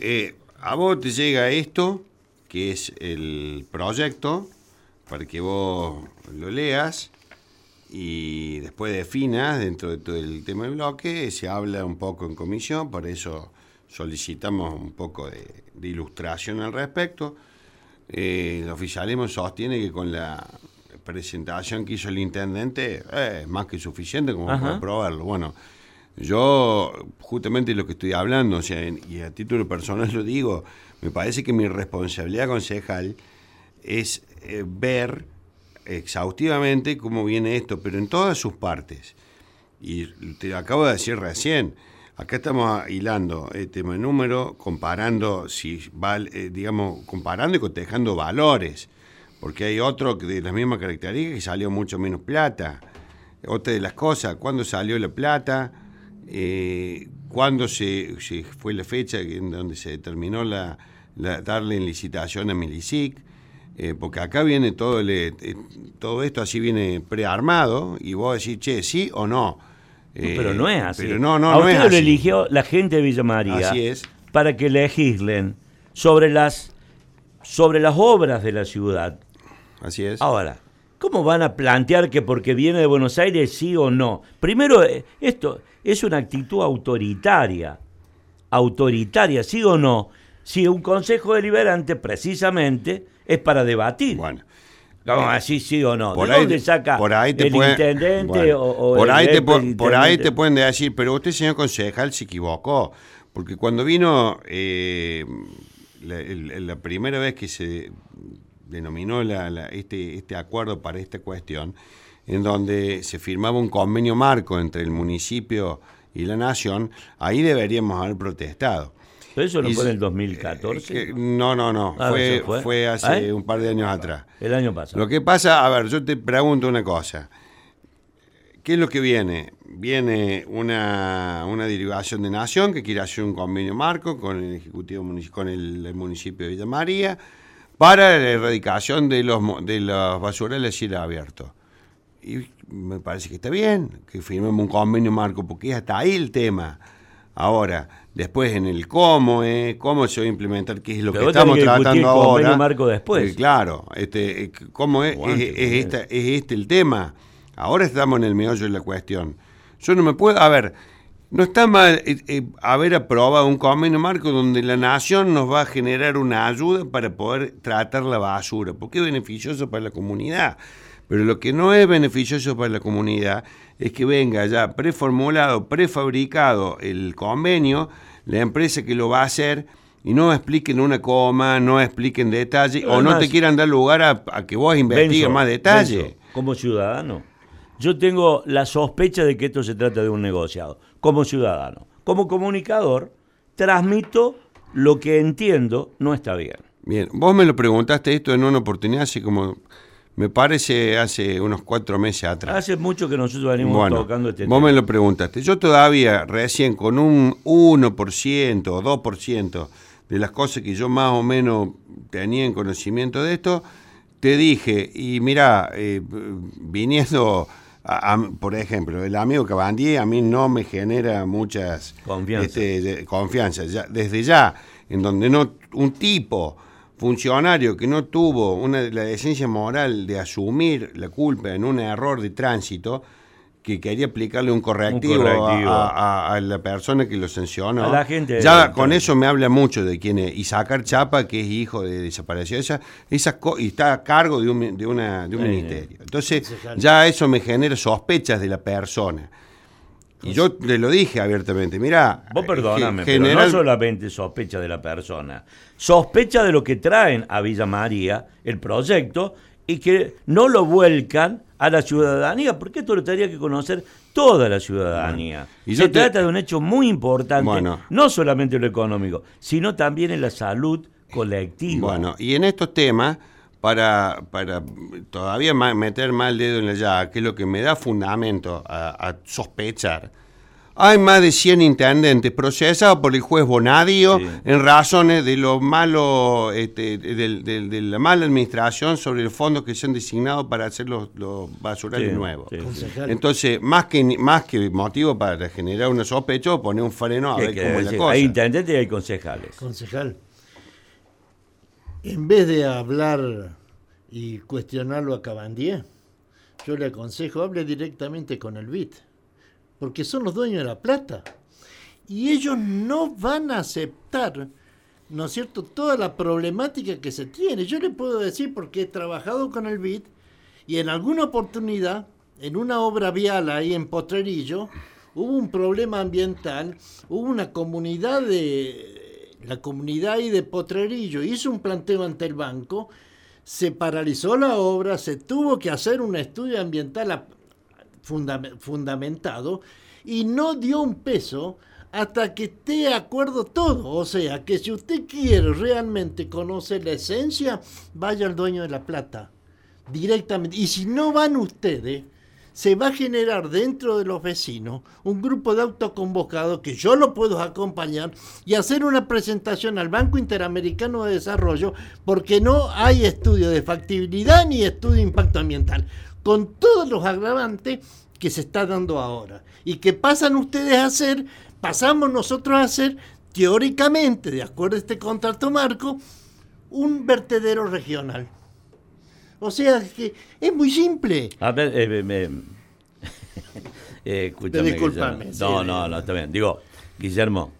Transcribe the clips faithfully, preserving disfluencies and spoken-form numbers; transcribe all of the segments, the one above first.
eh, a vos te llega esto, que es el proyecto, para que vos lo leas y después definas dentro de todo el tema del bloque. Se habla un poco en comisión, por eso solicitamos un poco de, de ilustración al respecto. Eh, el oficialismo sostiene que con la presentación que hizo el intendente eh, es más que suficiente como Ajá. para aprobarlo. Bueno, yo justamente lo que estoy hablando, o sea, y a título personal lo digo, me parece que mi responsabilidad concejal es eh, ver exhaustivamente cómo viene esto, pero en todas sus partes. Y te lo acabo de decir recién, acá estamos hilando el tema de número, comparando, si val, eh, digamos, comparando y cotejando valores, porque hay otro de las mismas características que salió mucho menos plata. Otra de las cosas, ¿cuándo salió la plata? Eh, ¿Cuándo se, se fue la fecha en donde se determinó la, la darle en licitación a Milicic? Eh, porque acá viene todo, el, eh, todo esto así viene prearmado y vos decís, che, ¿sí o no? Eh, pero no es así. Pero no, no, a no usted es lo así. eligió la gente de Villa María. Así es. Para que legislen sobre las, sobre las obras de la ciudad. Así es. Ahora, ¿cómo van a plantear que porque viene de Buenos Aires sí o no? Primero, esto es una actitud autoritaria. Autoritaria, ¿sí o no? Si un consejo deliberante precisamente es para debatir. Bueno. Vamos a decir sí o no. Por ¿De ahí, dónde saca por ahí te el puede, intendente bueno, o, o por el ahí te jefe Por ahí intendente? te pueden decir, pero usted, señor concejal, se equivocó. Porque cuando vino eh, la, el, la primera vez que se denominó la, la, este, este acuerdo para esta cuestión, en donde se firmaba un convenio marco entre el municipio y la nación, ahí deberíamos haber protestado. ¿Pero eso no y, fue en el dos mil catorce? Eh, no, no, no. Ah, fue, fue? fue hace ¿Eh? un par de años atrás. El año pasado. Lo que pasa, a ver, yo te pregunto una cosa. ¿Qué es lo que viene? Viene una, una derivación de Nación que quiere hacer un convenio marco con el Ejecutivo con el, el municipio de Villa María para la erradicación de los de los basurales a cielo abierto. Y me parece que está bien que firmemos un convenio marco, porque es hasta ahí el tema. Ahora, después en el cómo, eh, cómo se va a implementar, qué es lo Pero que vos estamos tenés que tratando discutir ahora. convenio marco después. Eh, claro, este, eh, cómo es, Aguante, es, es, esta, es este el tema. Ahora estamos en el meollo de la cuestión. Yo no me puedo, a ver, no está mal eh, eh, haber aprobado un convenio marco donde la nación nos va a generar una ayuda para poder tratar la basura, porque es beneficioso para la comunidad. Pero lo que no es beneficioso para la comunidad es que venga ya preformulado, prefabricado el convenio, la empresa que lo va a hacer, y no expliquen una coma, no expliquen detalle, Pero o no además, te quieran dar lugar a, a que vos investigues Benzo, más detalle. Benzo, como ciudadano, yo tengo la sospecha de que esto se trata de un negociado. Como ciudadano, como comunicador, transmito lo que entiendo no está bien. Bien, vos me lo preguntaste esto en una oportunidad hace como, me parece, hace unos cuatro meses atrás. Hace mucho que nosotros venimos bueno, tocando este vos tema. me lo preguntaste. Yo todavía, recién con un uno por ciento o dos por ciento de las cosas que yo más o menos tenía en conocimiento de esto, te dije, y mirá, eh, viniendo, a, a, por ejemplo, el amigo Cabandier a mí no me genera muchas Confianza. Este, de, confianza. Ya, desde ya, en donde no un tipo funcionario que no tuvo una, la decencia moral de asumir la culpa en un error de tránsito, que quería aplicarle un correctivo, Un correctivo. A, a, a la persona que lo sancionó. A la gente ya de- con eso me habla mucho de quién es. Y sacar Chapa, que es hijo de desaparecido, esa, esas co- y está a cargo de un, de una, de un Sí, ministerio. Entonces, ya eso me genera sospechas de la persona. Y yo le lo dije abiertamente, mirá, Vos perdóname, ge- pero no solamente sospecha de la persona, sospecha de lo que traen a Villa María, el proyecto, y que no lo vuelcan a la ciudadanía, porque esto lo tendría que conocer toda la ciudadanía. Bueno, y Se yo te- trata de un hecho muy importante, Bueno. no solamente en lo económico, sino también en la salud colectiva. Bueno, y en estos temas, para, para todavía más, meter más el dedo en la llaga, que es lo que me da fundamento a, a sospechar, hay más de cien intendentes procesados por el juez Bonadío sí. en razones de lo malo, este, de, de, de la mala administración sobre los fondos que se han designado para hacer los, los basurales sí, nuevos. Sí, sí. Entonces, más que más que motivo para generar una sospecha, poner un freno a ver cómo es la cosa. Hay intendentes y hay concejales. Concejal, en vez de hablar y cuestionarlo a Cabandier, yo le aconsejo, hable directamente con el B I T, porque son los dueños de la plata. Y ellos no van a aceptar, ¿no es cierto?, toda la problemática que se tiene. Yo le puedo decir, porque he trabajado con el B I T, y en alguna oportunidad, en una obra vial ahí en Potrerillo, hubo un problema ambiental, hubo una comunidad de... La comunidad ahí de Potrerillo hizo un planteo ante el banco, se paralizó la obra, se tuvo que hacer un estudio ambiental fundam- fundamentado y no dio un peso hasta que esté de acuerdo todo. O sea, que si usted quiere realmente conocer la esencia, vaya al dueño de la plata, directamente. Y si no van ustedes, se va a generar dentro de los vecinos un grupo de autoconvocados que yo lo puedo acompañar y hacer una presentación al Banco Interamericano de Desarrollo, porque no hay estudio de factibilidad ni estudio de impacto ambiental, con todos los agravantes que se está dando ahora y que pasan ustedes a hacer, pasamos nosotros a hacer teóricamente, de acuerdo a este contrato marco, un vertedero regional. O sea, que es muy simple. A ver, eh, eh, eh, escúchame. Disculpame. No, no, no, está bien. Digo, Guillermo,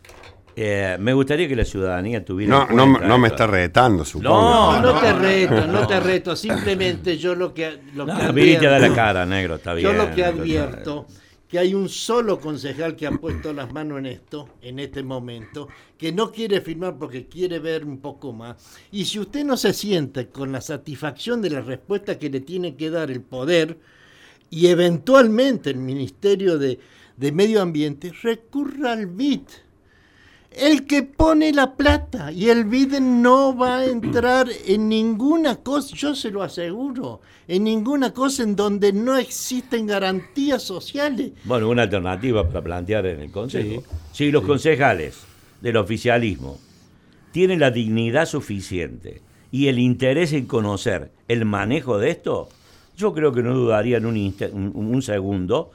eh, me gustaría que la ciudadanía tuviera. No, en no, cuenta no me esto. está retando, supongo. No, no, no te reto, no te reto. Simplemente yo lo que. Lo No, que viniste a dar la cara, negro, está bien. Yo lo que advierto, que hay un solo concejal que ha puesto las manos en esto, en este momento, que no quiere firmar porque quiere ver un poco más. Y si usted no se siente con la satisfacción de la respuesta que le tiene que dar el poder y eventualmente el Ministerio de, de Medio Ambiente, recurra al B I D. El que pone la plata, y el B I D no va a entrar en ninguna cosa, yo se lo aseguro, en ninguna cosa en donde no existen garantías sociales. Bueno, una alternativa para plantear en el Consejo. Sí, si los sí. concejales del oficialismo tienen la dignidad suficiente y el interés en conocer el manejo de esto, yo creo que no dudarían un, inst- un, un segundo,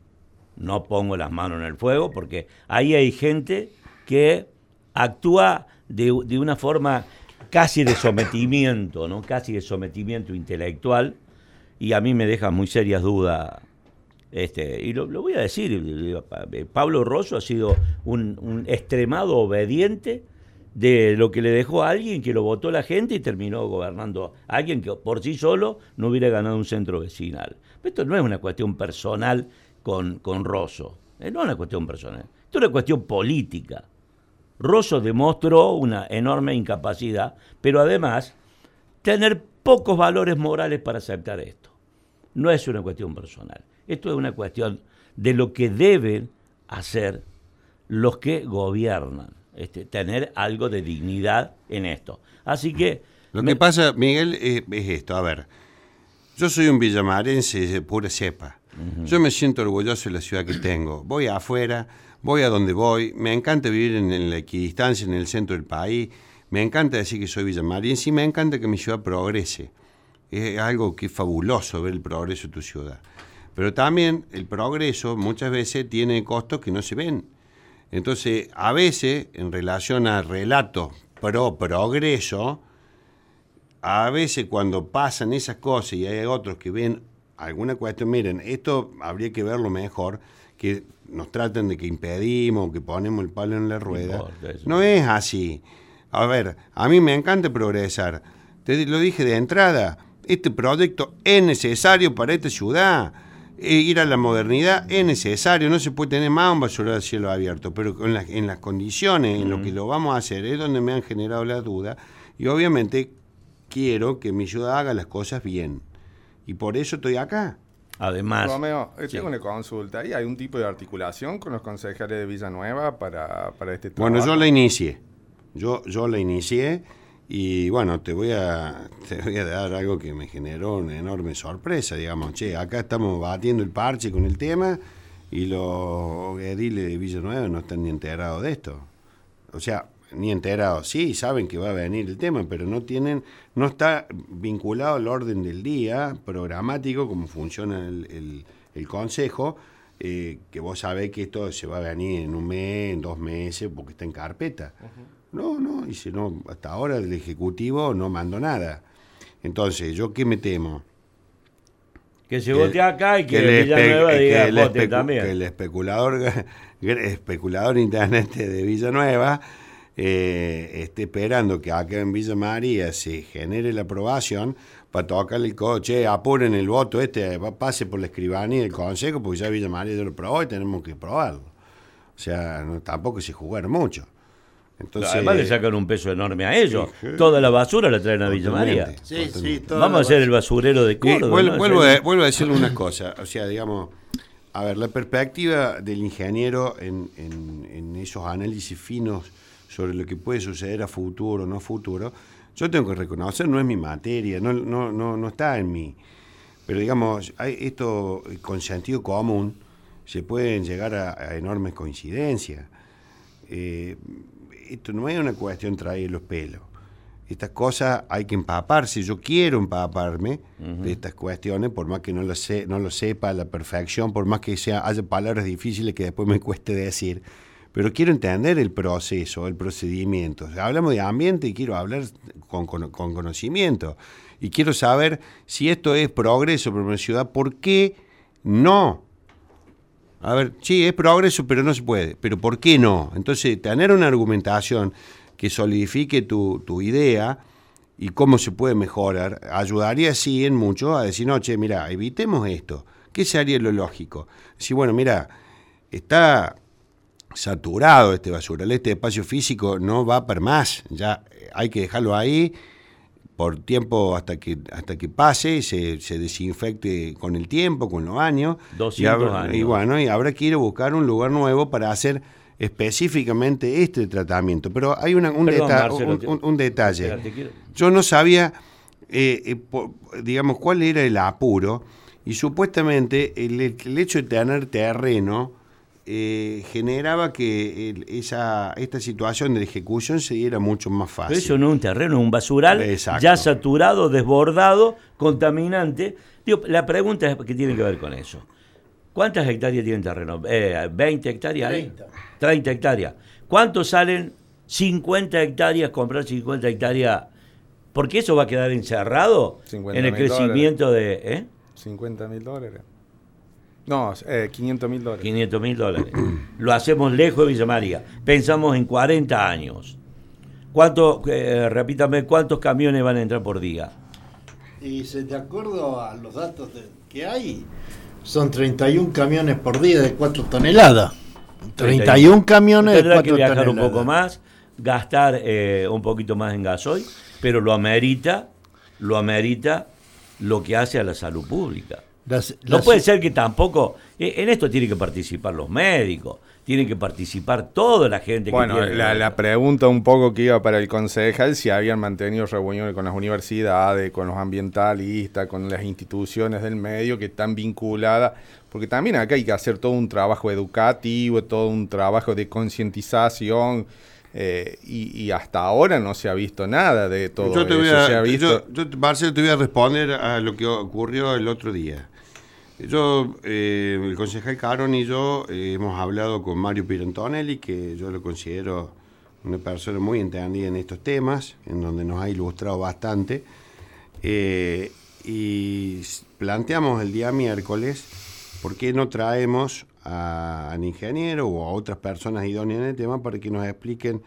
no pongo las manos en el fuego, porque ahí hay gente que actúa de, de una forma casi de sometimiento, ¿no? Casi de sometimiento intelectual, y a mí me deja muy serias dudas. Este, y lo, lo voy a decir, Pablo Rosso ha sido un, un extremado obediente de lo que le dejó a alguien que lo votó la gente y terminó gobernando a alguien que por sí solo no hubiera ganado un centro vecinal. Esto no es una cuestión personal con, con Rosso, eh, no es una cuestión personal, esto es una cuestión política. Rosso demostró una enorme incapacidad, pero además tener pocos valores morales para aceptar esto. No es una cuestión personal, esto es una cuestión de lo que deben hacer los que gobiernan, este, tener algo de dignidad en esto. Así que... Lo me... que pasa, Miguel, es, es esto, a ver, yo soy un villamarense de pura cepa, uh-huh. Yo me siento orgulloso de la ciudad que tengo, voy afuera... Voy a donde voy, me encanta vivir en, en la equidistancia, en el centro del país, me encanta decir que soy villamarense y me encanta que mi ciudad progrese. Es algo que es fabuloso ver el progreso de tu ciudad. Pero también el progreso muchas veces tiene costos que no se ven. Entonces, a veces, en relación al relato pro progreso, a veces cuando pasan esas cosas y hay otros que ven alguna cuestión, miren, esto habría que verlo mejor, que nos tratan de que impedimos, que ponemos el palo en la rueda. No, no es así. A ver, a mí me encanta progresar. Te lo dije de entrada, este proyecto es necesario para esta ciudad. E ir a la modernidad es necesario, no se puede tener más un basural de cielo abierto, pero en, la, en las condiciones en mm. lo que lo vamos a hacer es donde me han generado las dudas, y obviamente quiero que mi ciudad haga las cosas bien. Y por eso estoy acá. Además, Romeo, eh, tengo sí. una consulta. ¿Y hay un tipo de articulación con los concejales de Villanueva para, para este trabajo? Bueno, yo la inicié. Yo, yo la inicié y bueno, te voy a te voy a dar algo que me generó una enorme sorpresa, digamos. Che, acá estamos batiendo el parche con el tema y los ediles de Villanueva no están ni enterados de esto. O sea, ni enterados, sí, saben que va a venir el tema, pero no tienen, no está vinculado al orden del día programático, como funciona el, el, el Consejo, eh, que vos sabés que esto se va a venir en un mes, en dos meses, porque está en carpeta. Uh-huh. No, no, y si no, hasta ahora el Ejecutivo no mandó nada. Entonces, ¿yo qué me temo? Que se vote acá y que, que Villanueva espe- diga que el vote especu- también. Que el especulador, especulador internet de Villanueva eh, esté esperando que acá en Villa María se genere la aprobación para tocarle el coche, apuren el voto este, pase por la escribanía del Consejo, porque ya Villa María ya lo probó y tenemos que probarlo. O sea, no, tampoco se jugar mucho. Entonces, además le sacan un peso enorme a ellos. Sí, sí. Toda la basura la traen a Villa Totalmente. María. Sí, sí, toda Vamos la a ser base. el basurero de Y Córdoba. vuelvo, ¿no? vuelvo, Es el- a, vuelvo a decirle una cosa, o sea, digamos, a ver, la perspectiva del ingeniero en, en, en esos análisis finos sobre lo que puede suceder a futuro o no futuro, yo tengo que reconocer, no es mi materia, no, no, no, no está en mí, pero digamos, hay esto con sentido común se pueden llegar a, a enormes coincidencias. Eh, esto no es una cuestión traer los pelos. Estas cosas hay que empaparse. Yo quiero empaparme uh-huh. de estas cuestiones, por más que no lo, sé, no lo sepa a la perfección, por más que sea, haya palabras difíciles que después me cueste decir, pero quiero entender el proceso, el procedimiento. O sea, hablamos de ambiente y quiero hablar con, con, con conocimiento. Y quiero saber si esto es progreso para una ciudad, ¿por qué no? A ver, sí, es progreso, pero no se puede. ¿Pero por qué no? Entonces, tener una argumentación que solidifique tu, tu idea y cómo se puede mejorar, ayudaría, sí, en mucho a decir, no, che, mira, evitemos esto. ¿Qué sería lo lógico? Decir, bueno, mira, está saturado este basural, este espacio físico no va para más, ya hay que dejarlo ahí por tiempo hasta que hasta que pase, se, se desinfecte con el tiempo, con los años. doscientos y habrá, años. Y bueno, y habrá que ir a buscar un lugar nuevo para hacer específicamente este tratamiento. Pero hay una, un, Perdón, deta- Marcelo, un, te- un- un detalle. Espérate, quiero- Yo no sabía, eh, eh, po- digamos, cuál era el apuro, y supuestamente el, el hecho de tener terreno eh, generaba que el- esa esta situación de ejecución se diera mucho más fácil. Pero eso no es un terreno, es un basural Exacto. ya saturado, desbordado, contaminante. Digo, la pregunta es que tiene que ver con eso. ¿Cuántas hectáreas tienen terreno? Eh, ¿veinte hectáreas? treinta. treinta hectáreas. ¿Cuánto salen cincuenta hectáreas, comprar cincuenta hectáreas? Porque eso va a quedar encerrado cincuenta en el mil crecimiento de... ¿eh? cincuenta mil dólares. No, eh, quinientos mil dólares. quinientos mil dólares. Lo hacemos lejos de Villa María. Pensamos en cuarenta años. ¿Cuánto, eh, repítame, cuántos camiones van a entrar por día? Y se- de acuerdo a los datos de- que hay, son treinta y un camiones por día de cuatro toneladas. treinta y un camiones de Tendrá cuatro que viajar toneladas. un poco más, gastar eh, un poquito más en gasoil, pero lo amerita, lo amerita lo que hace a la salud pública. Las- No las- puede ser que tampoco, eh, en esto tienen que participar los médicos, tienen que participar toda la gente Bueno, que tiene. la, la pregunta un poco que iba para el concejal, si habían mantenido reuniones con las universidades, con los ambientalistas, con las instituciones del medio que están vinculadas, porque también acá hay que hacer todo un trabajo educativo, todo un trabajo de concientización, eh, y, y hasta ahora no se ha visto nada de todo Yo te eso. voy a, se ha visto... yo, yo, Marcelo, te voy a responder a lo que ocurrió el otro día. Yo, eh, el concejal Carón y yo eh, hemos hablado con Mario Pirantonelli, que yo lo considero una persona muy entendida en estos temas, en donde nos ha ilustrado bastante, eh, y planteamos el día miércoles por qué no traemos a, al ingeniero o a otras personas idóneas en el tema para que nos expliquen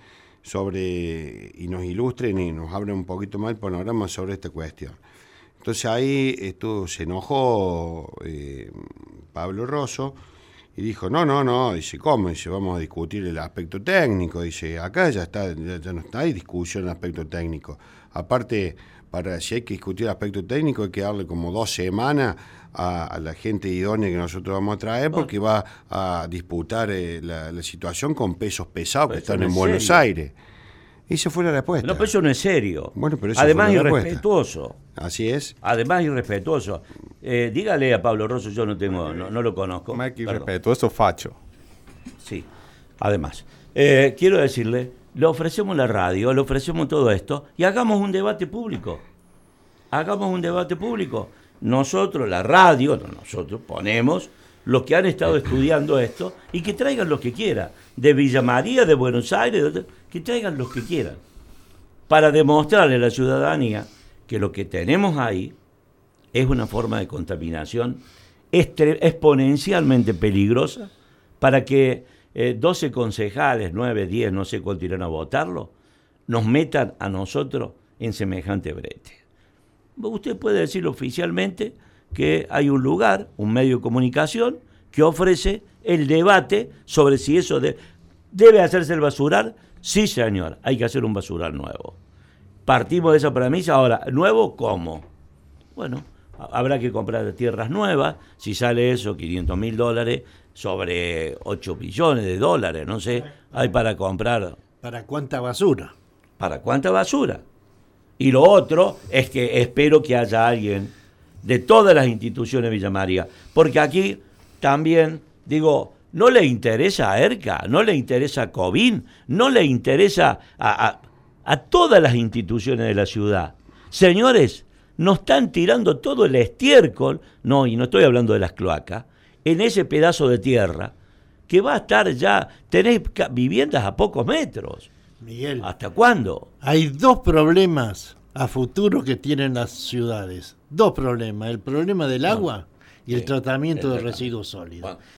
sobre y nos ilustren y nos abren un poquito más el panorama sobre esta cuestión. Entonces ahí esto, se enojó eh, Pablo Rosso y dijo, no, no, no, dice, ¿cómo? Dice, vamos a discutir el aspecto técnico. Dice, acá ya está, ya, ya no está, hay discusión en el aspecto técnico. Aparte, para si hay que discutir el aspecto técnico hay que darle como dos semanas a, a la gente idónea que nosotros vamos a traer, porque va a disputar eh, la, la situación con pesos pesados que Pero están eso no en es Buenos serio. Aires. Esa fue la respuesta. No, pero eso no es serio. Bueno, pero esa Además, fue la irrespetuoso. Así es. Además, irrespetuoso. Eh, dígale a Pablo Rosso, yo no tengo, no, no lo conozco. Más que Perdón. irrespetuoso, facho. Sí, además. Eh, quiero decirle, le ofrecemos la radio, le ofrecemos todo esto y hagamos un debate público. Hagamos un debate público. Nosotros, la radio, nosotros ponemos los que han estado estudiando esto y que traigan los que quieran. De Villa María, de Buenos Aires, de, que traigan los que quieran. Para demostrarle a la ciudadanía que lo que tenemos ahí es una forma de contaminación estre- exponencialmente peligrosa para que eh, doce concejales, nueve, diez, no sé cuánto irán a votarlo, nos metan a nosotros en semejante brete. Usted puede decirlo oficialmente que hay un lugar, un medio de comunicación, que ofrece el debate sobre si eso de, debe hacerse el basural. Sí, señor, hay que hacer un basural nuevo. Partimos de esa premisa. Ahora, ¿nuevo cómo? Bueno, habrá que comprar tierras nuevas. Si sale eso, quinientos mil dólares, sobre ocho billones de dólares, no sé, hay para comprar. ¿Para cuánta basura? ¿Para cuánta basura? Y lo otro es que espero que haya alguien de todas las instituciones de Villa María, porque aquí también, digo, no le interesa a ERCA, no le interesa a COBIN, no le interesa a, a, a todas las instituciones de la ciudad. Señores, nos están tirando todo el estiércol, no, y no estoy hablando de las cloacas, en ese pedazo de tierra que va a estar ya, tenés viviendas a pocos metros. Miguel, ¿Hasta cuándo? hay dos problemas a futuro que tienen las ciudades. Dos problemas. El problema del agua y el Sí, tratamiento el de tratamiento. residuos sólidos. Bueno,